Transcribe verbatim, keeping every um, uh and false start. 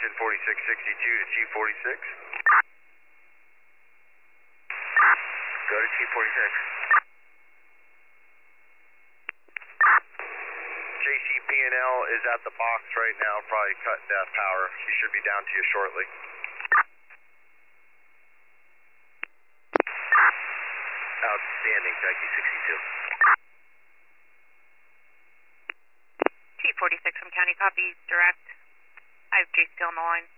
engine forty-six sixty-two to Chief forty-six. Go to Chief forty-six. J C P and L is at the box right now, probably cutting that power. He should be down to you shortly. Outstanding, Jackie sixty-two. Chief forty-six from County, copy, direct. I have J still on the line.